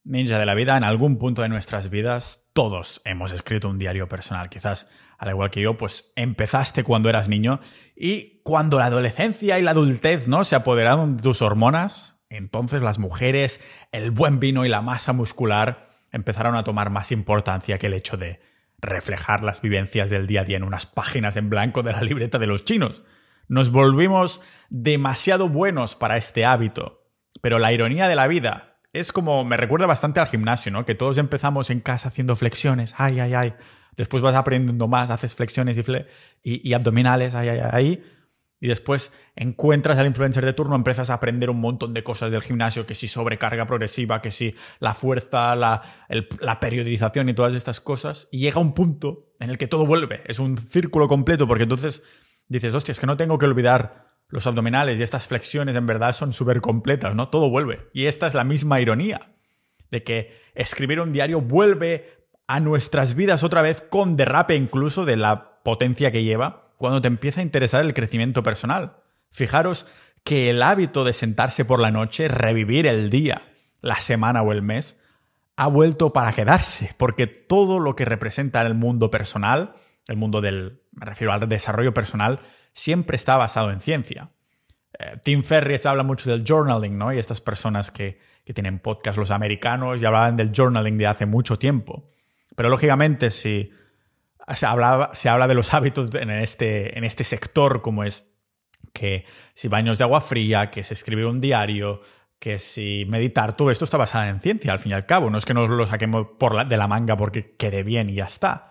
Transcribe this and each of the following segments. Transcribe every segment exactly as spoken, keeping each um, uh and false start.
Ninja de la vida, en algún punto de nuestras vidas, todos hemos escrito un diario personal. Quizás, al igual que yo, pues empezaste cuando eras niño y cuando la adolescencia y la adultez, ¿no?, se apoderaron de tus hormonas, entonces las mujeres, el buen vino y la masa muscular empezaron a tomar más importancia que el hecho de reflejar las vivencias del día a día en unas páginas en blanco de la libreta de los chinos. Nos volvimos demasiado buenos para este hábito, pero la ironía de la vida es como, me recuerda bastante al gimnasio, ¿no? Que todos empezamos en casa haciendo flexiones, ay, ay, ay. Después vas aprendiendo más, haces flexiones y, fle- y, y abdominales, ay, ay, ay. Y después encuentras al influencer de turno, empiezas a aprender un montón de cosas del gimnasio, que si sobrecarga progresiva, que si la fuerza, la, el- la periodización y todas estas cosas. Y llega un punto en el que todo vuelve. Es un círculo completo, porque entonces dices, hostia, es que no tengo que olvidar los abdominales y estas flexiones en verdad son súper completas, ¿no? Todo vuelve. Y esta es la misma ironía de que escribir un diario vuelve a nuestras vidas otra vez con derrape incluso de la potencia que lleva cuando te empieza a interesar el crecimiento personal. Fijaros que el hábito de sentarse por la noche, revivir el día, la semana o el mes, ha vuelto para quedarse, porque todo lo que representa el mundo personal, el mundo del, me refiero al desarrollo personal, siempre está basado en ciencia. Eh, Tim Ferriss habla mucho del journaling, ¿no? Y estas personas que, que tienen podcast, los americanos, ya hablaban del journaling de hace mucho tiempo. Pero lógicamente, si se habla, se habla de los hábitos en este, en este sector, como es que si baños de agua fría, que si escribir un diario, que si meditar, todo esto está basado en ciencia, al fin y al cabo. No es que nos lo saquemos por la, de la manga porque quede bien y ya está.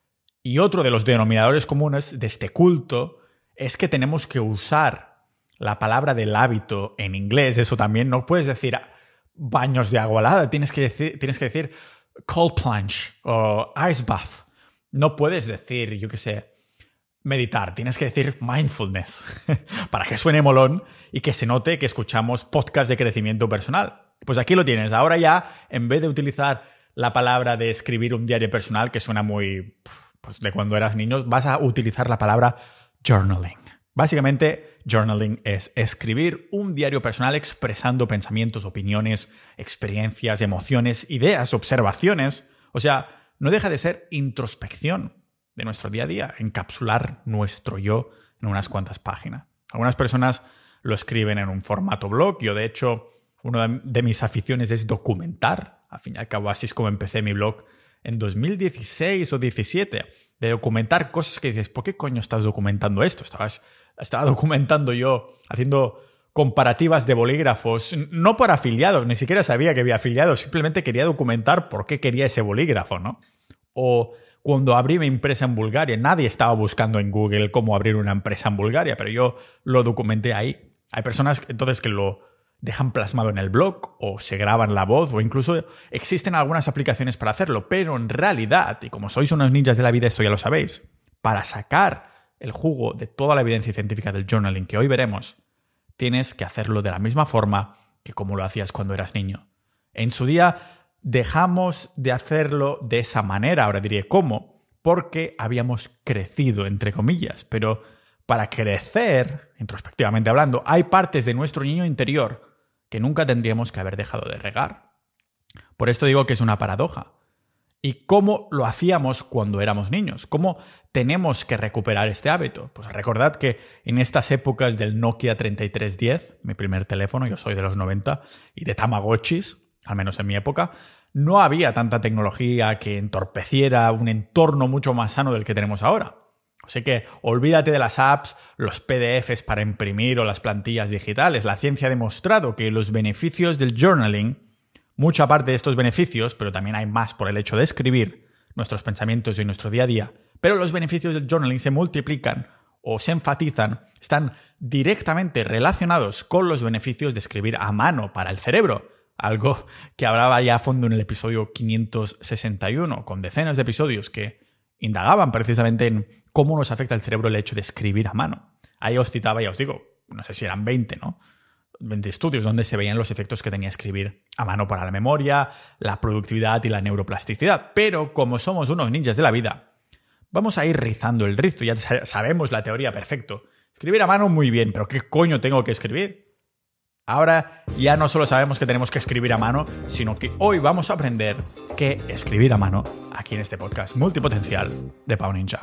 Y otro de los denominadores comunes de este culto es que tenemos que usar la palabra del hábito en inglés. Eso también, no puedes decir baños de agua helada, tienes que decir, tienes que decir cold plunge o ice bath. No puedes decir, yo qué sé, meditar, tienes que decir mindfulness para que suene molón y que se note que escuchamos podcasts de crecimiento personal. Pues aquí lo tienes. Ahora ya, en vez de utilizar la palabra de escribir un diario personal, que suena muy pues, de cuando eras niño, vas a utilizar la palabra journaling. Básicamente, journaling es escribir un diario personal expresando pensamientos, opiniones, experiencias, emociones, ideas, observaciones. O sea, no deja de ser introspección de nuestro día a día, encapsular nuestro yo en unas cuantas páginas. Algunas personas lo escriben en un formato blog. Yo, de hecho, una de mis aficiones es documentar. Al fin y al cabo, así es como empecé mi blog en dos mil dieciséis o diecisiete, de documentar cosas que dices, ¿por qué coño estás documentando esto? Estabas, estaba documentando yo, haciendo comparativas de bolígrafos, no por afiliados, ni siquiera sabía que había afiliados, simplemente quería documentar por qué quería ese bolígrafo, ¿no? O cuando abrí mi empresa en Bulgaria, nadie estaba buscando en Google cómo abrir una empresa en Bulgaria, pero yo lo documenté ahí. Hay personas entonces que lo dejan plasmado en el blog o se graban la voz o incluso existen algunas aplicaciones para hacerlo, pero en realidad, y como sois unos ninjas de la vida, esto ya lo sabéis, para sacar el jugo de toda la evidencia científica del journaling que hoy veremos, tienes que hacerlo de la misma forma que como lo hacías cuando eras niño. En su día dejamos de hacerlo de esa manera, ahora diré cómo, porque habíamos crecido, entre comillas, pero para crecer, introspectivamente hablando, hay partes de nuestro niño interior que nunca tendríamos que haber dejado de regar. Por esto digo que es una paradoja. ¿Y cómo lo hacíamos cuando éramos niños? ¿Cómo tenemos que recuperar este hábito? Pues recordad que en estas épocas del Nokia treinta y tres diez, mi primer teléfono, yo soy de los noventa, y de Tamagotchis, al menos en mi época, no había tanta tecnología que entorpeciera un entorno mucho más sano del que tenemos ahora. Así que olvídate de las apps, los P D Fs para imprimir o las plantillas digitales. La ciencia ha demostrado que los beneficios del journaling, mucha parte de estos beneficios, pero también hay más por el hecho de escribir nuestros pensamientos y nuestro día a día, pero los beneficios del journaling se multiplican o se enfatizan, están directamente relacionados con los beneficios de escribir a mano para el cerebro. Algo que hablaba ya a fondo en el episodio quinientos sesenta y uno, con decenas de episodios que indagaban precisamente en cómo nos afecta el cerebro el hecho de escribir a mano. Ahí os citaba, ya os digo, no sé si eran veinte, ¿no? veinte estudios donde se veían los efectos que tenía escribir a mano para la memoria, la productividad y la neuroplasticidad. Pero como somos unos ninjas de la vida, vamos a ir rizando el rizo. Ya sabemos la teoría perfecto. Escribir a mano muy bien, pero ¿qué coño tengo que escribir? Ahora ya no solo sabemos que tenemos que escribir a mano, sino que hoy vamos a aprender qué escribir a mano aquí en este podcast multipotencial de Pau Ninja.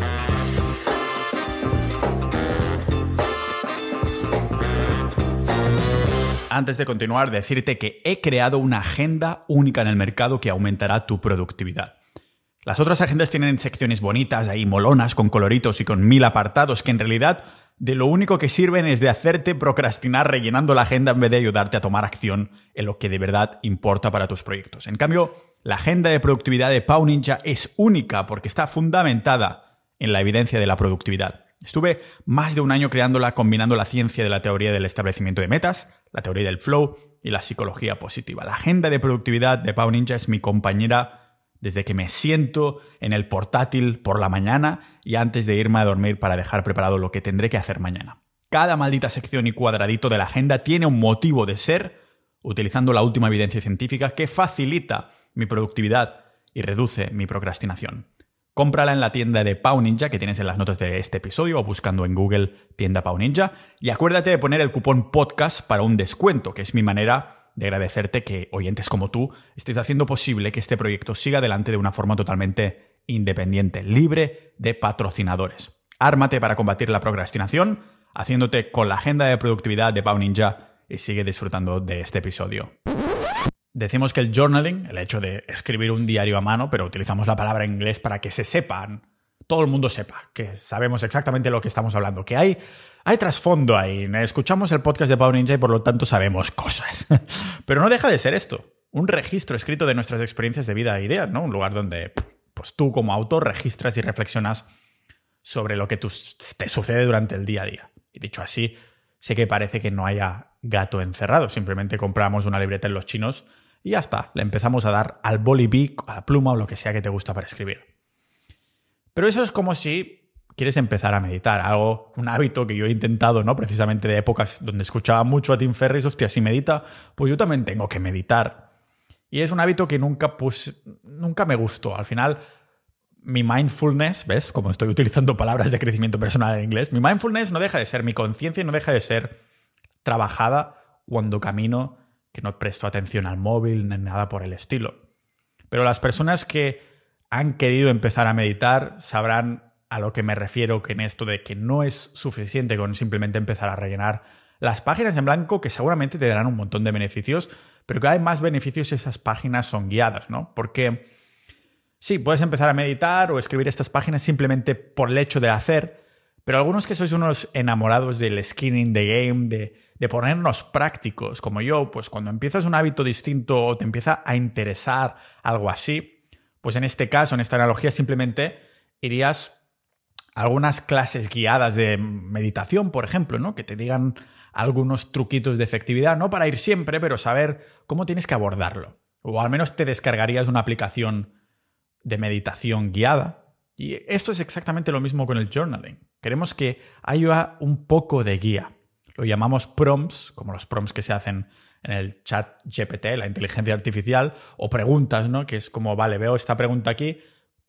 Antes de continuar, decirte que he creado una agenda única en el mercado que aumentará tu productividad. Las otras agendas tienen secciones bonitas, ahí molonas, con coloritos y con mil apartados, que en realidad de lo único que sirven es de hacerte procrastinar rellenando la agenda en vez de ayudarte a tomar acción en lo que de verdad importa para tus proyectos. En cambio, la agenda de productividad de Pau Ninja es única porque está fundamentada en la evidencia de la productividad. Estuve más de un año creándola combinando la ciencia de la teoría del establecimiento de metas, la teoría del flow y la psicología positiva. La agenda de productividad de Pau Ninja es mi compañera desde que me siento en el portátil por la mañana y antes de irme a dormir para dejar preparado lo que tendré que hacer mañana. Cada maldita sección y cuadradito de la agenda tiene un motivo de ser, utilizando la última evidencia científica que facilita mi productividad y reduce mi procrastinación. Cómprala en la tienda de Pau Ninja que tienes en las notas de este episodio o buscando en Google tienda Pau Ninja. Y acuérdate de poner el cupón podcast para un descuento, que es mi manera de agradecerte que oyentes como tú estéis haciendo posible que este proyecto siga adelante de una forma totalmente independiente, libre de patrocinadores. Ármate para combatir la procrastinación, haciéndote con la agenda de productividad de Pau Ninja y sigue disfrutando de este episodio. Decimos que el journaling, el hecho de escribir un diario a mano, pero utilizamos la palabra en inglés para que se sepan, todo el mundo sepa, que sabemos exactamente lo que estamos hablando, que hay, hay trasfondo ahí. Escuchamos el podcast de Pau Ninja y por lo tanto sabemos cosas. Pero no deja de ser esto, un registro escrito de nuestras experiencias de vida e ideas, ¿no? Un lugar donde pues, tú como autor registras y reflexionas sobre lo que tú, te sucede durante el día a día. Y dicho así, sé que parece que no haya gato encerrado, simplemente compramos una libreta en los chinos y ya está, le empezamos a dar al boli, a la pluma o lo que sea que te gusta para escribir. Pero eso es como si quieres empezar a meditar, algo, un hábito que yo he intentado, ¿no? Precisamente de épocas donde escuchaba mucho a Tim Ferriss, hostia, si medita, pues yo también tengo que meditar. Y es un hábito que nunca, pues, nunca me gustó. Al final, mi mindfulness, ¿ves? Como estoy utilizando palabras de crecimiento personal en inglés, mi mindfulness no deja de ser, mi conciencia no deja de ser trabajada cuando camino, que no presto atención al móvil ni nada por el estilo. Pero las personas que han querido empezar a meditar sabrán a lo que me refiero, que en esto de que no es suficiente con simplemente empezar a rellenar las páginas en blanco, que seguramente te darán un montón de beneficios, pero que hay más beneficios si esas páginas son guiadas, ¿no? Porque sí, puedes empezar a meditar o escribir estas páginas simplemente por el hecho de hacer, pero algunos que sois unos enamorados del skin in the game, de, de ponernos prácticos, como yo, pues cuando empiezas un hábito distinto o te empieza a interesar algo así, pues en este caso, en esta analogía, simplemente irías a algunas clases guiadas de meditación, por ejemplo, ¿no? Que te digan algunos truquitos de efectividad, no para ir siempre, pero saber cómo tienes que abordarlo. O al menos te descargarías una aplicación de meditación guiada. Y esto es exactamente lo mismo con el journaling. Queremos que haya un poco de guía. Lo llamamos prompts, como los prompts que se hacen en el chat G P T, la inteligencia artificial, o preguntas, ¿no? Que es como, vale, veo esta pregunta aquí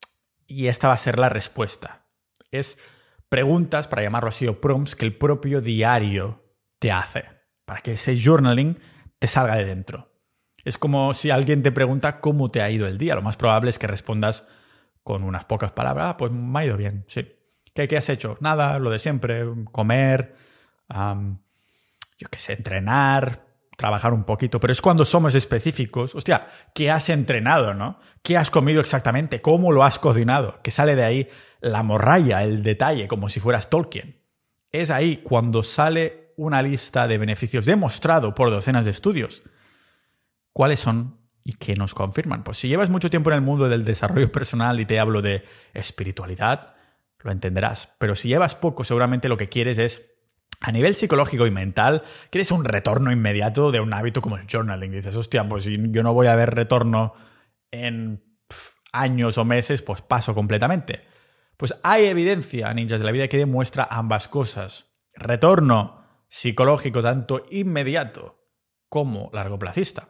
y esta va a ser la respuesta. Es preguntas, para llamarlo así, o prompts que el propio diario te hace, para que ese journaling te salga de dentro. Es como si alguien te pregunta cómo te ha ido el día. Lo más probable es que respondas con unas pocas palabras. Ah, pues me ha ido bien, sí. ¿Qué, qué has hecho? Nada, lo de siempre, comer, um, yo qué sé, entrenar, trabajar un poquito. Pero es cuando somos específicos. Hostia, ¿qué has entrenado, no? ¿Qué has comido exactamente? ¿Cómo lo has cocinado? Que sale de ahí la morralla, el detalle, como si fueras Tolkien. Es ahí cuando sale una lista de beneficios demostrado por docenas de estudios. ¿Cuáles son y qué nos confirman? Pues si llevas mucho tiempo en el mundo del desarrollo personal y te hablo de espiritualidad, lo entenderás. Pero si llevas poco, seguramente lo que quieres es, a nivel psicológico y mental, quieres un retorno inmediato de un hábito como el journaling. Dices, hostia, pues si yo no voy a ver retorno en pff, años o meses, pues paso completamente. Pues hay evidencia, ninjas de la vida, que demuestra ambas cosas. Retorno psicológico tanto inmediato como largoplacista.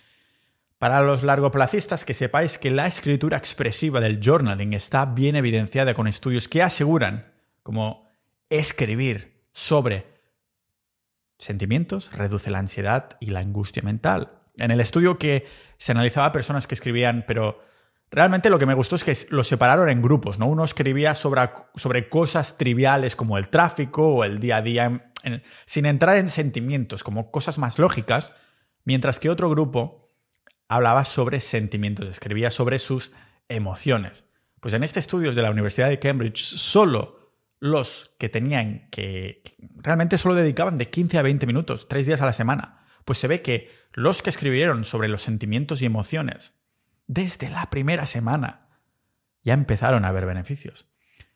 Para los largoplacistas, que sepáis que la escritura expresiva del journaling está bien evidenciada con estudios que aseguran como escribir sobre sentimientos, reduce la ansiedad y la angustia mental. En el estudio que se analizaba a personas que escribían, pero realmente lo que me gustó es que lo separaron en grupos, ¿no? Uno escribía sobre, sobre cosas triviales como el tráfico o el día a día, en, en, sin entrar en sentimientos, como cosas más lógicas, mientras que otro grupo hablaba sobre sentimientos, escribía sobre sus emociones. Pues en este estudio de la Universidad de Cambridge, solo los que tenían que, que realmente solo dedicaban de quince a veinte minutos, tres días a la semana, pues se ve que los que escribieron sobre los sentimientos y emociones desde la primera semana ya empezaron a ver beneficios.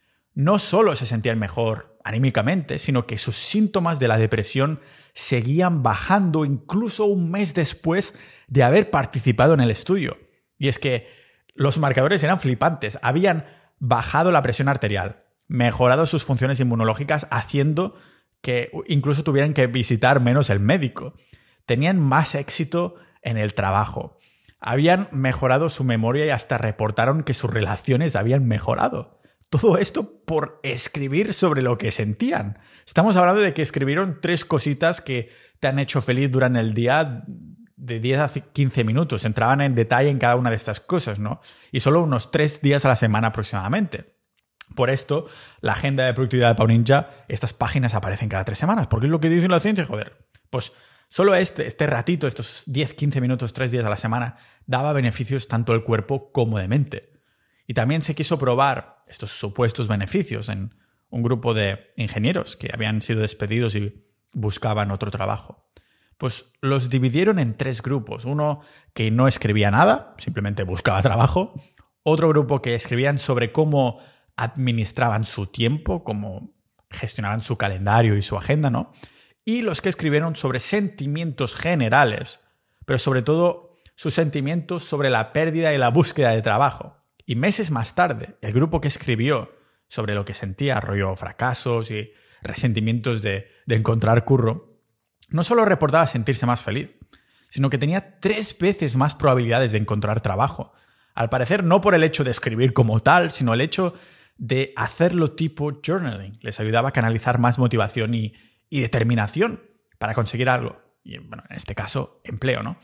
No solo se sentían mejor anímicamente, sino que sus síntomas de la depresión seguían bajando incluso un mes después de haber participado en el estudio. Y es que los marcadores eran flipantes. Habían bajado la presión arterial, mejorado sus funciones inmunológicas, haciendo que incluso tuvieran que visitar menos el médico. Tenían más éxito en el trabajo. Habían mejorado su memoria y hasta reportaron que sus relaciones habían mejorado. Todo esto por escribir sobre lo que sentían. Estamos hablando de que escribieron tres cositas que te han hecho feliz durante el día de diez a quince minutos. Entraban en detalle en cada una de estas cosas, ¿no? Y solo unos tres días a la semana aproximadamente. Por esto, la agenda de productividad de Pau Ninja, estas páginas aparecen cada tres semanas. Porque es lo que dice la ciencia, joder. Pues solo este, este ratito, estos diez a quince minutos, tres días a la semana, daba beneficios tanto del cuerpo como de mente. Y también se quiso probar estos supuestos beneficios en un grupo de ingenieros que habían sido despedidos y buscaban otro trabajo. Pues los dividieron en tres grupos. Uno que no escribía nada, simplemente buscaba trabajo. Otro grupo que escribían sobre cómo administraban su tiempo, cómo gestionaban su calendario y su agenda, ¿no? Y los que escribieron sobre sentimientos generales, pero sobre todo sus sentimientos sobre la pérdida y la búsqueda de trabajo. Y meses más tarde, el grupo que escribió sobre lo que sentía, rollo fracasos y resentimientos de, de encontrar curro, no solo reportaba sentirse más feliz, sino que tenía tres veces más probabilidades de encontrar trabajo. Al parecer, no por el hecho de escribir como tal, sino el hecho de hacerlo tipo journaling. Les ayudaba a canalizar más motivación y y determinación para conseguir algo. Y, bueno, en este caso, empleo, ¿no?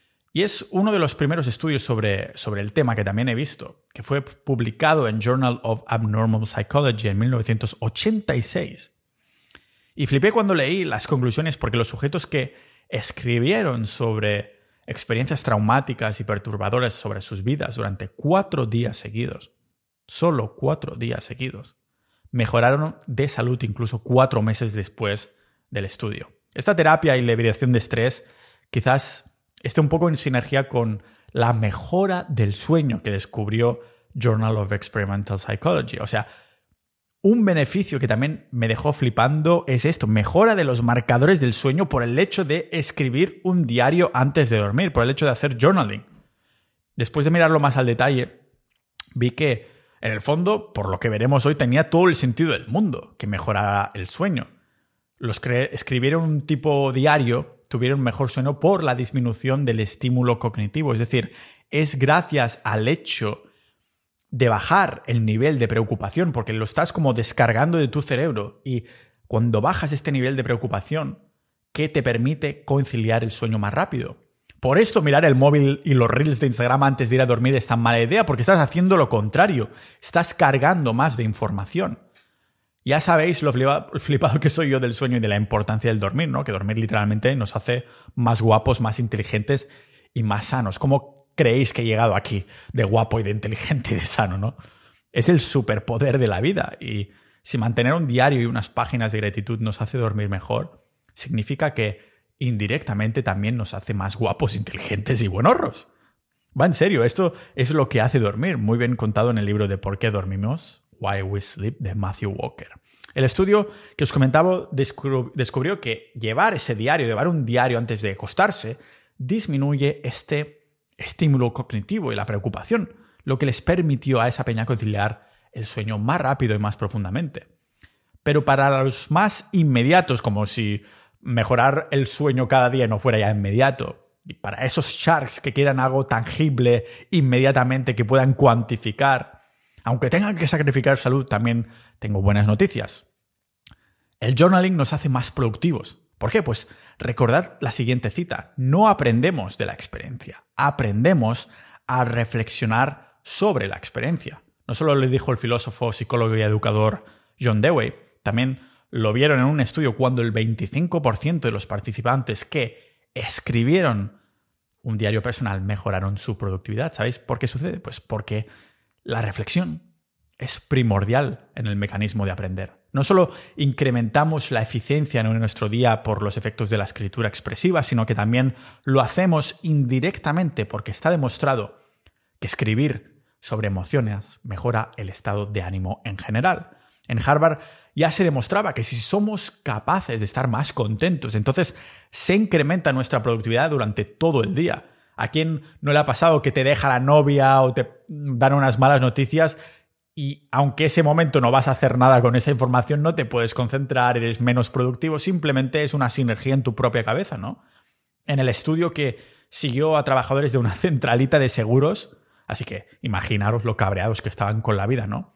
Y es uno de los primeros estudios sobre, sobre el tema que también he visto, que fue publicado en Journal of Abnormal Psychology en mil novecientos ochenta y seis. Y flipé cuando leí las conclusiones porque los sujetos que escribieron sobre experiencias traumáticas y perturbadoras sobre sus vidas durante cuatro días seguidos, solo cuatro días seguidos, mejoraron de salud incluso cuatro meses después del estudio. Esta terapia y liberación de estrés quizás esté un poco en sinergia con la mejora del sueño que descubrió Journal of Experimental Psychology. O sea, un beneficio que también me dejó flipando es esto, mejora de los marcadores del sueño por el hecho de escribir un diario antes de dormir, por el hecho de hacer journaling. Después de mirarlo más al detalle, vi que en el fondo, por lo que veremos hoy, tenía todo el sentido del mundo que mejorara el sueño. Los que escribieron un tipo diario tuvieron mejor sueño por la disminución del estímulo cognitivo. Es decir, es gracias al hecho de bajar el nivel de preocupación, porque lo estás como descargando de tu cerebro. Y cuando bajas este nivel de preocupación, ¿qué te permite conciliar el sueño más rápido? Por esto mirar el móvil y los reels de Instagram antes de ir a dormir es tan mala idea, porque estás haciendo lo contrario. Estás cargando más de información. Ya sabéis lo flipado que soy yo del sueño y de la importancia del dormir, ¿no? Que dormir literalmente nos hace más guapos, más inteligentes y más sanos. ¿Cómo creéis que he llegado aquí de guapo y de inteligente y de sano, no? Es el superpoder de la vida. Y si mantener un diario y unas páginas de gratitud nos hace dormir mejor, significa que indirectamente también nos hace más guapos, inteligentes y buenorros. Va en serio, esto es lo que hace dormir, muy bien contado en el libro de ¿Por qué dormimos? Why We Sleep, de Matthew Walker. El estudio que os comentaba descubrió que llevar ese diario, llevar un diario antes de acostarse, disminuye este estímulo cognitivo y la preocupación, lo que les permitió a esa peña conciliar el sueño más rápido y más profundamente. Pero para los más inmediatos, como si mejorar el sueño cada día no fuera ya inmediato, y para esos sharks que quieran algo tangible inmediatamente, que puedan cuantificar, aunque tengan que sacrificar salud, también tengo buenas noticias. El journaling nos hace más productivos, ¿Por qué? Pues recordad la siguiente cita. No aprendemos de la experiencia, aprendemos a reflexionar sobre la experiencia. No solo lo dijo el filósofo, psicólogo y educador John Dewey, también lo vieron en un estudio cuando el veinticinco por ciento de los participantes que escribieron un diario personal mejoraron su productividad. ¿Sabéis por qué sucede? Pues porque la reflexión es primordial en el mecanismo de aprender. No solo incrementamos la eficiencia en nuestro día por los efectos de la escritura expresiva, sino que también lo hacemos indirectamente porque está demostrado que escribir sobre emociones mejora el estado de ánimo en general. En Harvard ya se demostraba que si somos capaces de estar más contentos, entonces se incrementa nuestra productividad durante todo el día. ¿A quién no le ha pasado que te deja la novia o te dan unas malas noticias y aunque ese momento no vas a hacer nada con esa información, no te puedes concentrar, eres menos productivo, simplemente es una sinergia en tu propia cabeza, ¿no? En el estudio que siguió a trabajadores de una centralita de seguros, así que imaginaros lo cabreados que estaban con la vida, ¿no?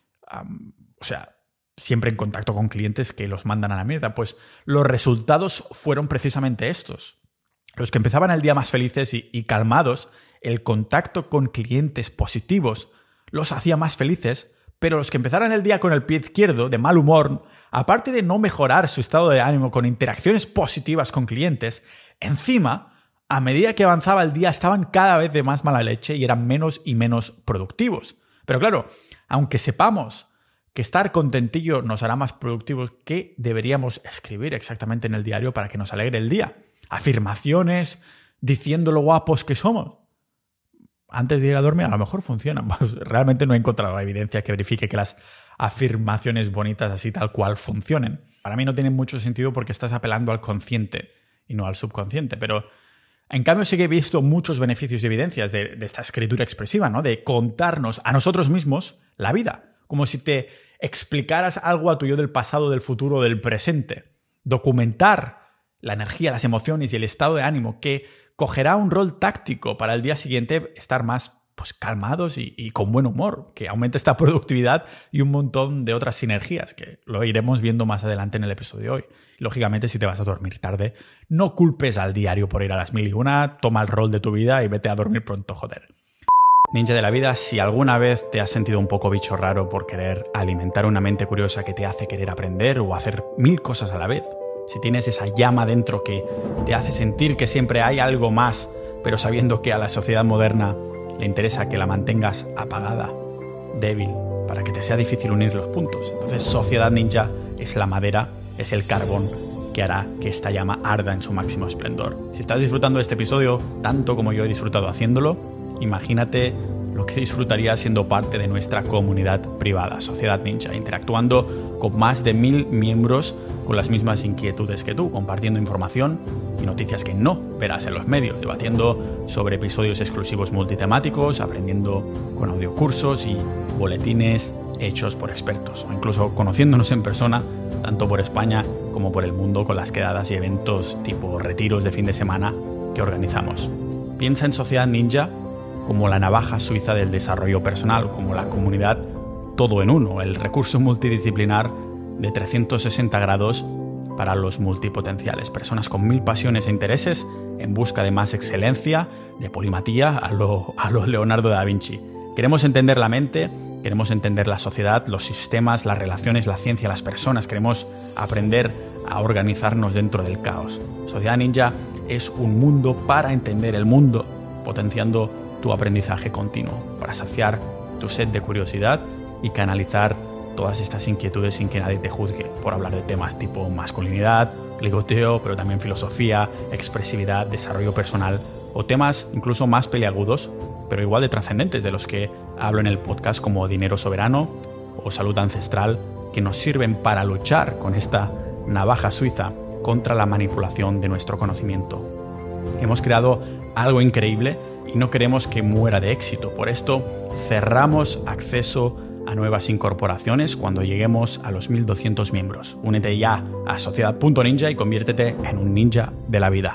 Um, o sea, siempre en contacto con clientes que los mandan a la mierda, pues los resultados fueron precisamente estos. Los que empezaban el día más felices y, y calmados, el contacto con clientes positivos los hacía más felices, pero los que empezaran el día con el pie izquierdo, de mal humor, aparte de no mejorar su estado de ánimo con interacciones positivas con clientes, encima, a medida que avanzaba el día, estaban cada vez de más mala leche y eran menos y menos productivos. Pero claro, aunque sepamos que estar contentillo nos hará más productivos, ¿qué deberíamos escribir exactamente en el diario para que nos alegre el día? Afirmaciones, diciendo lo guapos que somos. Antes de ir a dormir a lo mejor funciona. Realmente no he encontrado evidencia que verifique que las afirmaciones bonitas así tal cual funcionen. Para mí no tiene mucho sentido porque estás apelando al consciente y no al subconsciente, pero en cambio sí que he visto muchos beneficios y evidencias de, de esta escritura expresiva, ¿no? De contarnos a nosotros mismos la vida, como si te explicaras algo a tu yo del pasado, del futuro, del presente. Documentar la energía, las emociones y el estado de ánimo que cogerá un rol táctico para el día siguiente estar más pues, calmados y, y con buen humor, que aumente esta productividad y un montón de otras sinergias, que lo iremos viendo más adelante en el episodio de hoy. Lógicamente, si te vas a dormir tarde, no culpes al diario por ir a las mil y una, toma el rol de tu vida y vete a dormir pronto, joder. Ninja de la vida, si alguna vez te has sentido un poco bicho raro por querer alimentar una mente curiosa que te hace querer aprender o hacer mil cosas a la vez, si tienes esa llama dentro que te hace sentir que siempre hay algo más, pero sabiendo que a la sociedad moderna le interesa que la mantengas apagada, débil, para que te sea difícil unir los puntos. Entonces, Sociedad Ninja es la madera, es el carbón que hará que esta llama arda en su máximo esplendor. Si estás disfrutando de este episodio tanto como yo he disfrutado haciéndolo, imagínate lo que disfrutarías siendo parte de nuestra comunidad privada, Sociedad Ninja, interactuando con más de mil miembros con las mismas inquietudes que tú, compartiendo información y noticias que no verás en los medios, debatiendo sobre episodios exclusivos multitemáticos, aprendiendo con audiocursos y boletines hechos por expertos, o incluso conociéndonos en persona, tanto por España como por el mundo, con las quedadas y eventos tipo retiros de fin de semana que organizamos. Piensa en Sociedad Ninja como la navaja suiza del desarrollo personal, como la comunidad todo en uno, el recurso multidisciplinar de trescientos sesenta grados para los multipotenciales, personas con mil pasiones e intereses en busca de más excelencia, de polimatía a lo, a lo Leonardo da Vinci. Queremos entender la mente, queremos entender la sociedad, los sistemas, las relaciones, la ciencia, las personas, queremos aprender a organizarnos dentro del caos. Sociedad Ninja es un mundo para entender el mundo, potenciando tu aprendizaje continuo, para saciar tu sed de curiosidad y canalizar todas estas inquietudes sin que nadie te juzgue por hablar de temas tipo masculinidad, ligoteo, pero también filosofía, expresividad, desarrollo personal o temas incluso más peliagudos, pero igual de trascendentes de los que hablo en el podcast, como dinero soberano o salud ancestral, que nos sirven para luchar con esta navaja suiza contra la manipulación de nuestro conocimiento. Hemos creado algo increíble y no queremos que muera de éxito. Por esto cerramos acceso a nuevas incorporaciones cuando lleguemos a los mil doscientos miembros. Únete ya a sociedad punto ninja y conviértete en un ninja de la vida.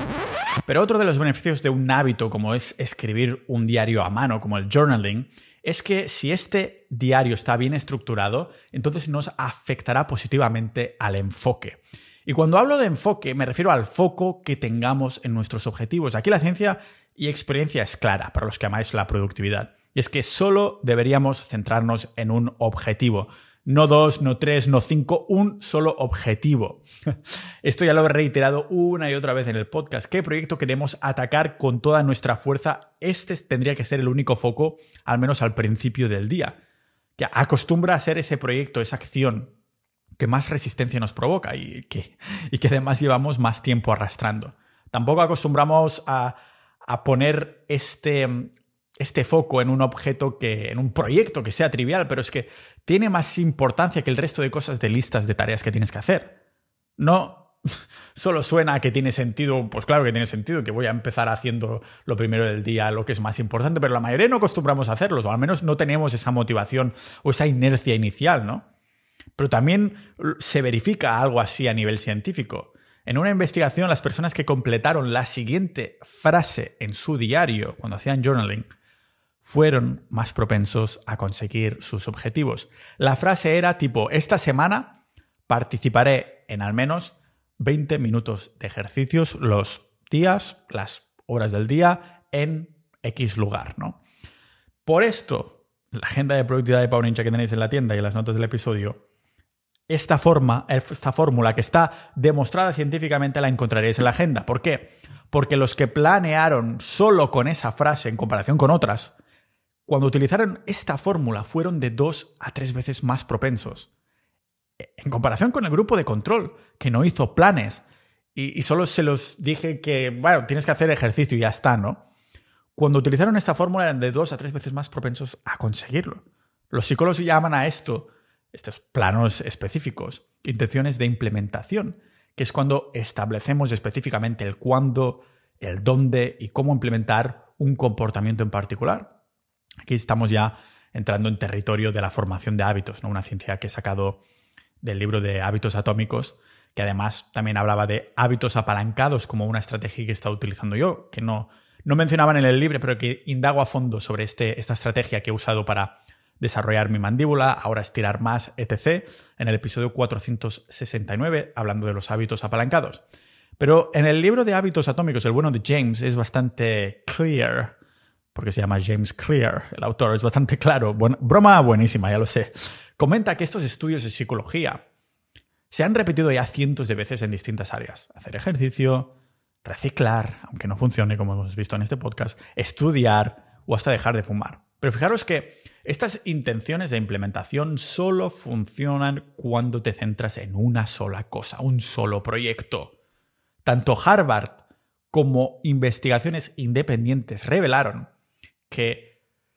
Pero otro de los beneficios de un hábito como es escribir un diario a mano, como el journaling, es que si este diario está bien estructurado, entonces nos afectará positivamente al enfoque. Y cuando hablo de enfoque, me refiero al foco que tengamos en nuestros objetivos. Aquí la ciencia y experiencia es clara para los que amáis la productividad. Y es que solo deberíamos centrarnos en un objetivo. No dos, no tres, no cinco, un solo objetivo. Esto ya lo he reiterado una y otra vez en el podcast. ¿Qué proyecto queremos atacar con toda nuestra fuerza? Este tendría que ser el único foco, al menos al principio del día. Que acostumbra a ser ese proyecto, esa acción que más resistencia nos provoca y que, y que además llevamos más tiempo arrastrando. Tampoco acostumbramos a, a poner este... este foco en un objeto, que en un proyecto que sea trivial, pero es que tiene más importancia que el resto de cosas de listas de tareas que tienes que hacer. No solo suena que tiene sentido, pues claro que tiene sentido, que voy a empezar haciendo lo primero del día, lo que es más importante, pero la mayoría no acostumbramos a hacerlo, o al menos no tenemos esa motivación o esa inercia inicial, ¿no? Pero también se verifica algo así a nivel científico. En una investigación, las personas que completaron la siguiente frase en su diario, cuando hacían journaling, fueron más propensos a conseguir sus objetivos. La frase era tipo, esta semana participaré en al menos veinte minutos de ejercicios los días, las horas del día, en X lugar, ¿no? Por esto, la agenda de productividad de Pau Ninja que tenéis en la tienda y en las notas del episodio, esta forma, esta fórmula que está demostrada científicamente la encontraréis en la agenda. ¿Por qué? Porque los que planearon solo con esa frase en comparación con otras, cuando utilizaron esta fórmula fueron de dos a tres veces más propensos. En comparación con el grupo de control, que no hizo planes y, y solo se los dije que, bueno, tienes que hacer ejercicio y ya está, ¿no? Cuando utilizaron esta fórmula eran de dos a tres veces más propensos a conseguirlo. Los psicólogos llaman a esto, estos planos específicos, intenciones de implementación, que es cuando establecemos específicamente el cuándo, el dónde y cómo implementar un comportamiento en particular. Aquí estamos ya entrando en territorio de la formación de hábitos, ¿no? Una ciencia que he sacado del libro de Hábitos Atómicos, que además también hablaba de hábitos apalancados como una estrategia que he estado utilizando yo, que no, no mencionaban en el libro, pero que indago a fondo sobre este, esta estrategia que he usado para desarrollar mi mandíbula, ahora estirar más, etcétera, en el episodio cuatrocientos sesenta y nueve, hablando de los hábitos apalancados. Pero en el libro de Hábitos Atómicos, el bueno de James es bastante clear, porque se llama James Clear, el autor, es bastante claro. Bueno, broma buenísima, ya lo sé. Comenta que estos estudios de psicología se han repetido ya cientos de veces en distintas áreas. Hacer ejercicio, reciclar, aunque no funcione como hemos visto en este podcast, estudiar o hasta dejar de fumar. Pero fijaros que estas intenciones de implementación solo funcionan cuando te centras en una sola cosa, un solo proyecto. Tanto Harvard como investigaciones independientes revelaron que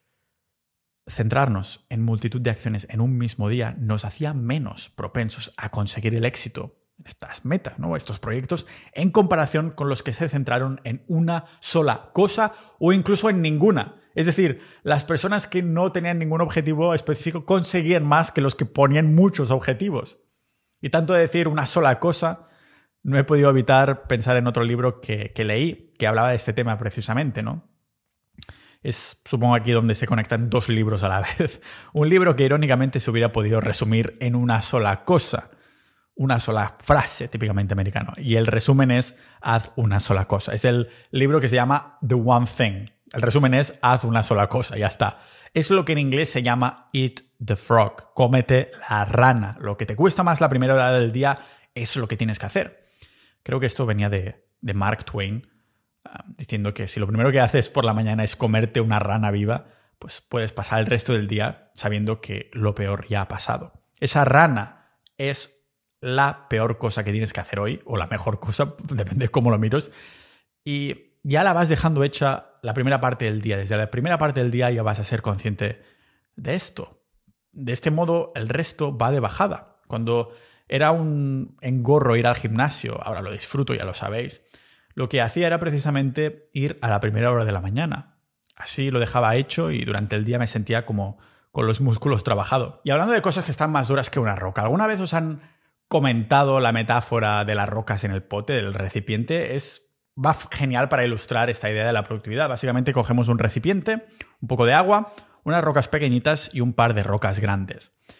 centrarnos en multitud de acciones en un mismo día nos hacía menos propensos a conseguir el éxito, estas metas, ¿no? Estos proyectos, en comparación con los que se centraron en una sola cosa o incluso en ninguna. Es decir, las personas que no tenían ningún objetivo específico conseguían más que los que ponían muchos objetivos. Y tanto de decir una sola cosa, no he podido evitar pensar en otro libro que, que leí, que hablaba de este tema precisamente, ¿no? Es, supongo, aquí donde se conectan dos libros a la vez. Un libro que irónicamente se hubiera podido resumir en una sola cosa, una sola frase típicamente americano. Y el resumen es, haz una sola cosa. Es el libro que se llama The One Thing. El resumen es, haz una sola cosa, ya está. Es lo que en inglés se llama Eat the Frog, cómete la rana. Lo que te cuesta más la primera hora del día es lo que tienes que hacer. Creo que esto venía de, de Mark Twain, diciendo que si lo primero que haces por la mañana es comerte una rana viva, pues puedes pasar el resto del día sabiendo que lo peor ya ha pasado. Esa rana es la peor cosa que tienes que hacer hoy, o la mejor cosa, depende de cómo lo mires, y ya la vas dejando hecha la primera parte del día. Desde la primera parte del día ya vas a ser consciente de esto. De este modo, el resto va de bajada. Cuando era un engorro ir al gimnasio, ahora lo disfruto, ya lo sabéis, lo que hacía era precisamente ir a la primera hora de la mañana. Así lo dejaba hecho y durante el día me sentía como con los músculos trabajados. Y hablando de cosas que están más duras que una roca, ¿alguna vez os han comentado la metáfora de las rocas en el pote, del recipiente? Es, va genial para ilustrar esta idea de la productividad. Básicamente cogemos un recipiente, un poco de agua, unas rocas pequeñitas y un par de rocas grandes.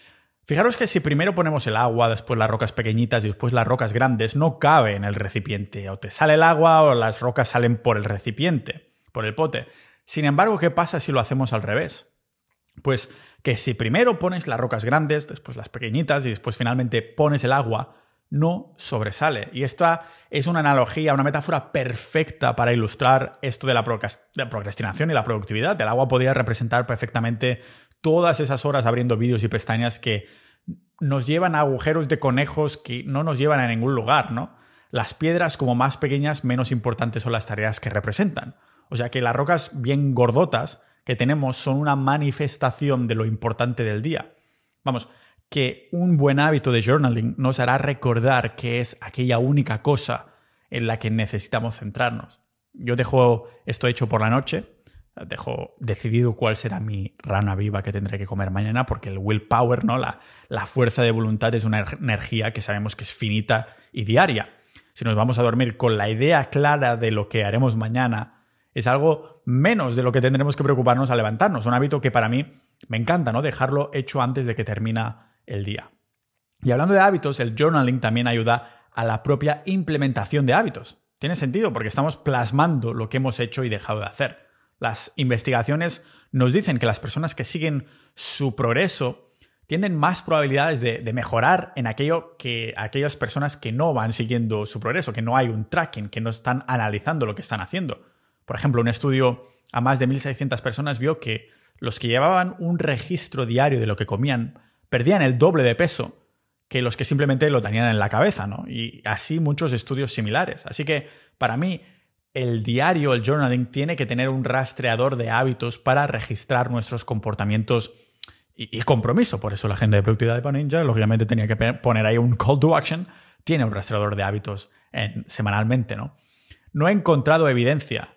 Fijaros que si primero ponemos el agua, después las rocas pequeñitas y después las rocas grandes, no cabe en el recipiente. O te sale el agua o las rocas salen por el recipiente, por el pote. Sin embargo, ¿qué pasa si lo hacemos al revés? Pues que si primero pones las rocas grandes, después las pequeñitas y después finalmente pones el agua, no sobresale. Y esta es una analogía, una metáfora perfecta para ilustrar esto de la procrastinación y la productividad. El agua podría representar perfectamente todas esas horas abriendo vídeos y pestañas que nos llevan a agujeros de conejos que no nos llevan a ningún lugar, ¿no? Las piedras, como más pequeñas, menos importantes son las tareas que representan. O sea que las rocas bien gordotas que tenemos son una manifestación de lo importante del día. Vamos, que un buen hábito de journaling nos hará recordar que es aquella única cosa en la que necesitamos centrarnos. Yo dejo esto hecho por la noche, dejo decidido cuál será mi rana viva que tendré que comer mañana, porque el willpower, ¿no? la, la fuerza de voluntad es una energía que sabemos que es finita y diaria. Si nos vamos a dormir con la idea clara de lo que haremos mañana, es algo menos de lo que tendremos que preocuparnos al levantarnos. Un hábito que para mí me encanta, ¿no? Dejarlo hecho antes de que termina el día. Y hablando de hábitos, el journaling también ayuda a la propia implementación de hábitos. Tiene sentido porque estamos plasmando lo que hemos hecho y dejado de hacer. Las investigaciones nos dicen que las personas que siguen su progreso tienen más probabilidades de, de mejorar en aquello que aquellas personas que no van siguiendo su progreso, que no hay un tracking, que no están analizando lo que están haciendo. Por ejemplo, un estudio a más de mil seiscientas personas vio que los que llevaban un registro diario de lo que comían perdían el doble de peso que los que simplemente lo tenían en la cabeza, ¿no? Y así muchos estudios similares. Así que, para mí, el diario, el journaling, tiene que tener un rastreador de hábitos para registrar nuestros comportamientos y, y compromiso. Por eso la gente de productividad de Pau Ninja, lógicamente, tenía que poner ahí un call to action. Tiene un rastreador de hábitos en, semanalmente, ¿no? No he encontrado evidencia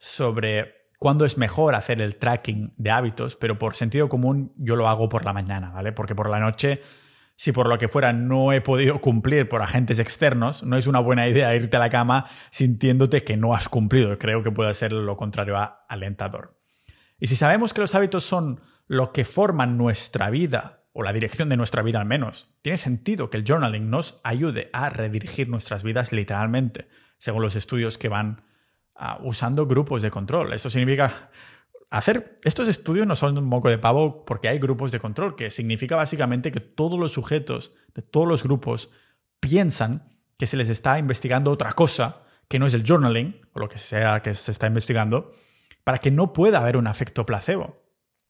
sobre cuándo es mejor hacer el tracking de hábitos, pero por sentido común yo lo hago por la mañana, ¿vale? Porque por la noche, si por lo que fuera no he podido cumplir por agentes externos, no es una buena idea irte a la cama sintiéndote que no has cumplido. Creo que puede ser lo contrario a alentador. Y si sabemos que los hábitos son lo que forman nuestra vida, o la dirección de nuestra vida al menos, tiene sentido que el journaling nos ayude a redirigir nuestras vidas literalmente, según los estudios que van Uh, usando grupos de control. Esto significa hacer... Estos estudios no son un moco de pavo porque hay grupos de control, que significa básicamente que todos los sujetos de todos los grupos piensan que se les está investigando otra cosa que no es el journaling, o lo que sea que se está investigando, para que no pueda haber un efecto placebo.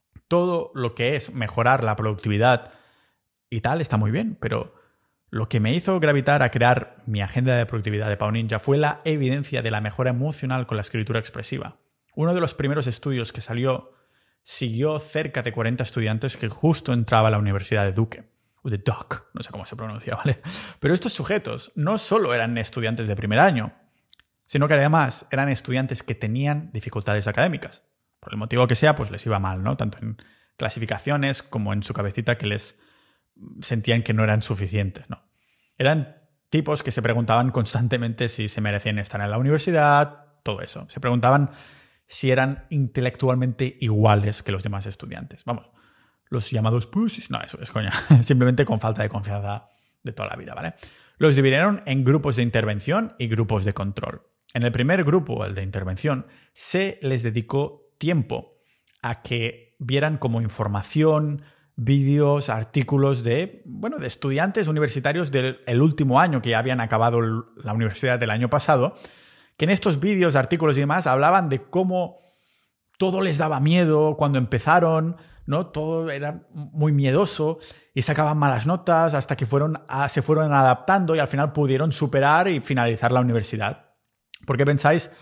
Todo lo que es mejorar la productividad y tal está muy bien, pero lo que me hizo gravitar a crear mi agenda de productividad de Pau Ninja fue la evidencia de la mejora emocional con la escritura expresiva. Uno de los primeros estudios que salió siguió cerca de cuarenta estudiantes que justo entraba a la Universidad de Duke, o de Duke, no sé cómo se pronuncia, ¿vale? Pero estos sujetos no solo eran estudiantes de primer año, sino que además eran estudiantes que tenían dificultades académicas. Por el motivo que sea, pues les iba mal, ¿no? Tanto en clasificaciones como en su cabecita, que les sentían que no eran suficientes, ¿no? Eran tipos que se preguntaban constantemente si se merecían estar en la universidad, todo eso. Se preguntaban si eran intelectualmente iguales que los demás estudiantes. Vamos, los llamados pussies. No, eso es coña. Simplemente con falta de confianza de toda la vida, ¿vale? Los dividieron en grupos de intervención y grupos de control. En el primer grupo, el de intervención, se les dedicó tiempo a que vieran como información, vídeos, artículos de, bueno, de estudiantes universitarios del el último año que ya habían acabado la universidad del año pasado, que en estos vídeos, artículos y demás hablaban de cómo todo les daba miedo cuando empezaron, ¿no? Todo era muy miedoso y sacaban malas notas hasta que fueron a, se fueron adaptando y al final pudieron superar y finalizar la universidad. ¿Por qué pensáis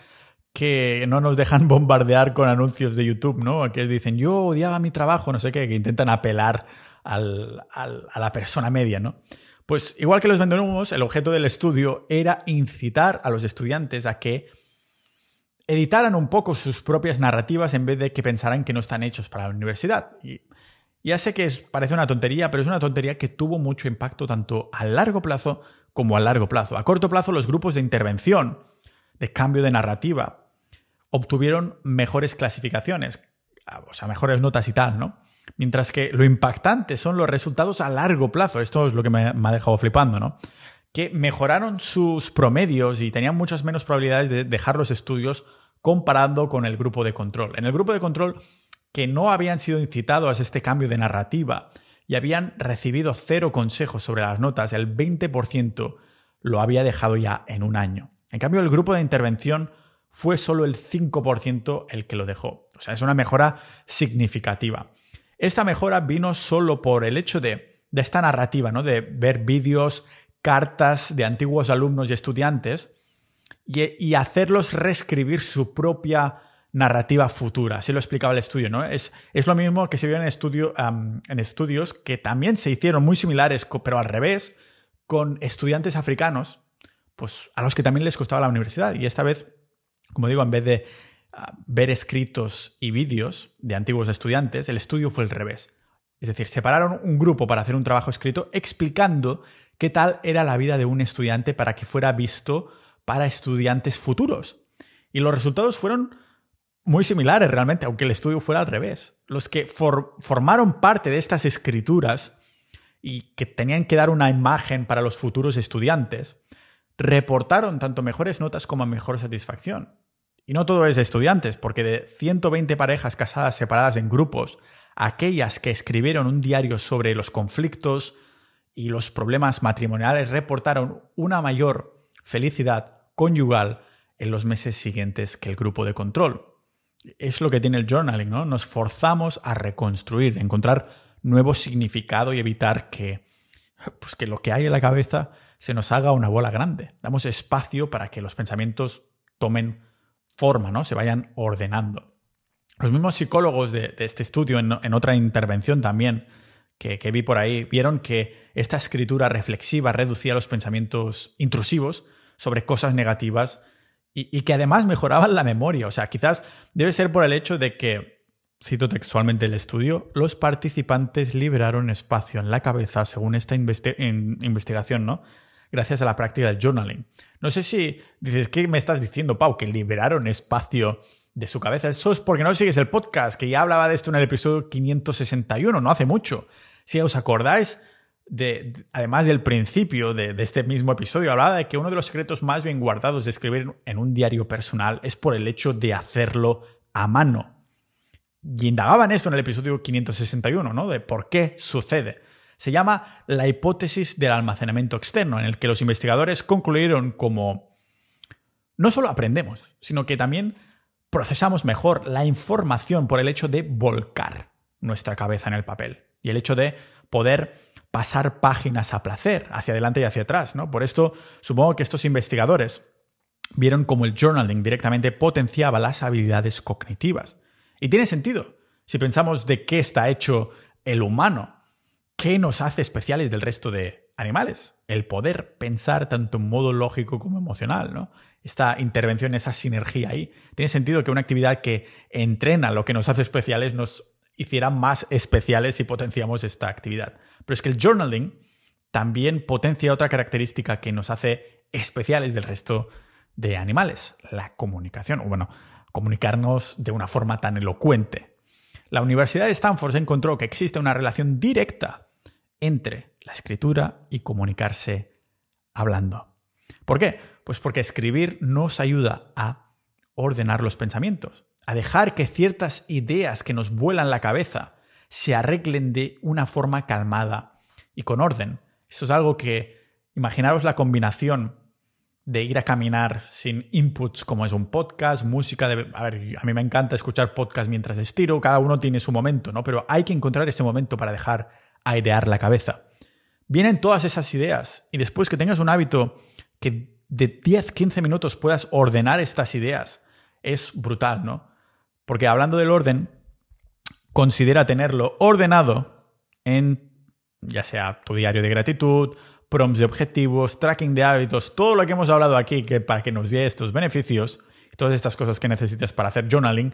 que no nos dejan bombardear con anuncios de YouTube, ¿no? Que dicen, yo odiaba mi trabajo, no sé qué, que intentan apelar al, al, a la persona media, ¿no? Pues igual que los vendehumos, el objeto del estudio era incitar a los estudiantes a que editaran un poco sus propias narrativas en vez de que pensaran que no están hechos para la universidad. Y ya sé que es, parece una tontería, pero es una tontería que tuvo mucho impacto tanto a largo plazo como a largo plazo. A corto plazo, los grupos de intervención, de cambio de narrativa, obtuvieron mejores clasificaciones, o sea, mejores notas y tal, ¿no? Mientras que lo impactante son los resultados a largo plazo. Esto es lo que me, me ha dejado flipando, ¿no? Que mejoraron sus promedios y tenían muchas menos probabilidades de dejar los estudios comparando con el grupo de control. En el grupo de control, que no habían sido incitados a este cambio de narrativa y habían recibido cero consejos sobre las notas, el veinte por ciento lo había dejado ya en un año. En cambio, el grupo de intervención fue solo el cinco por ciento el que lo dejó. O sea, es una mejora significativa. Esta mejora vino solo por el hecho de, de esta narrativa, ¿no? De ver vídeos, cartas de antiguos alumnos y estudiantes y, y hacerlos reescribir su propia narrativa futura. Así lo explicaba el estudio, ¿no? Es, es lo mismo que se vio en, estudio, um, en estudios que también se hicieron muy similares, pero al revés, con estudiantes africanos, pues a los que también les costaba la universidad. Y esta vez, como digo, en vez de uh, ver escritos y vídeos de antiguos estudiantes, el estudio fue al revés. Es decir, separaron un grupo para hacer un trabajo escrito explicando qué tal era la vida de un estudiante para que fuera visto para estudiantes futuros. Y los resultados fueron muy similares realmente, aunque el estudio fuera al revés. Los que for- formaron parte de estas escrituras y que tenían que dar una imagen para los futuros estudiantes, reportaron tanto mejores notas como mejor satisfacción. Y no todo es de estudiantes, porque de ciento veinte parejas casadas separadas en grupos, aquellas que escribieron un diario sobre los conflictos y los problemas matrimoniales reportaron una mayor felicidad conyugal en los meses siguientes que el grupo de control. Es lo que tiene el journaling, ¿no? Nos forzamos a reconstruir, a encontrar nuevo significado y evitar que, pues que lo que hay en la cabeza se nos haga una bola grande. Damos espacio para que los pensamientos tomen forma, ¿no? Se vayan ordenando. Los mismos psicólogos de, de este estudio, en, en otra intervención también que, que vi por ahí, vieron que esta escritura reflexiva reducía los pensamientos intrusivos sobre cosas negativas y, y que además mejoraban la memoria. O sea, quizás debe ser por el hecho de que, cito textualmente el estudio, los participantes liberaron espacio en la cabeza, según esta investi- in, investigación, ¿no? Gracias a la práctica del journaling. No sé si dices, ¿qué me estás diciendo, Pau? Que liberaron espacio de su cabeza. Eso es porque no sigues el podcast, que ya hablaba de esto en el episodio quinientos sesenta y uno, no hace mucho. Si os acordáis, de, de, además del principio de, de este mismo episodio, hablaba de que uno de los secretos más bien guardados de escribir en un diario personal es por el hecho de hacerlo a mano. Y indagaba en esto en el episodio quinientos sesenta y uno, ¿no? De por qué sucede. Se llama la hipótesis del almacenamiento externo, en el que los investigadores concluyeron como no solo aprendemos, sino que también procesamos mejor la información por el hecho de volcar nuestra cabeza en el papel y el hecho de poder pasar páginas a placer, hacia adelante y hacia atrás, ¿no? Por esto, supongo que estos investigadores vieron como el journaling directamente potenciaba las habilidades cognitivas. Y tiene sentido. Si pensamos de qué está hecho el humano, ¿qué nos hace especiales del resto de animales? El poder pensar tanto en modo lógico como emocional, ¿no? Esta intervención, esa sinergia ahí. Tiene sentido que una actividad que entrena lo que nos hace especiales nos hiciera más especiales si potenciamos esta actividad. Pero es que el journaling también potencia otra característica que nos hace especiales del resto de animales, la comunicación. O bueno, comunicarnos de una forma tan elocuente. La Universidad de Stanford encontró que existe una relación directa entre la escritura y comunicarse hablando. ¿Por qué? Pues porque escribir nos ayuda a ordenar los pensamientos, a dejar que ciertas ideas que nos vuelan la cabeza se arreglen de una forma calmada y con orden. Eso es algo que, imaginaros la combinación de ir a caminar sin inputs como es un podcast, música de... A ver, a mí me encanta escuchar podcast mientras estiro, cada uno tiene su momento, ¿no? Pero hay que encontrar ese momento para dejar airear la cabeza. Vienen todas esas ideas y después que tengas un hábito que de diez a quince minutos puedas ordenar estas ideas, es brutal, ¿no? Porque hablando del orden, considera tenerlo ordenado en ya sea tu diario de gratitud, prompts de objetivos, tracking de hábitos, todo lo que hemos hablado aquí que para que nos dé estos beneficios, todas estas cosas que necesitas para hacer journaling,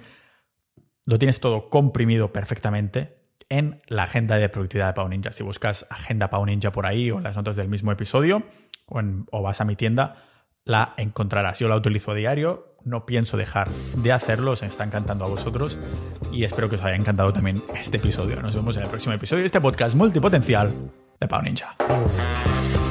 lo tienes todo comprimido perfectamente en la agenda de productividad de Pau Ninja. Si buscas agenda Pau Ninja por ahí o en las notas del mismo episodio o, en, o vas a mi tienda, la encontrarás. Yo la utilizo a diario, no pienso dejar de hacerlo, os está encantando a vosotros y espero que os haya encantado también este episodio. Nos vemos en el próximo episodio de este podcast multipotencial de Pau Ninja.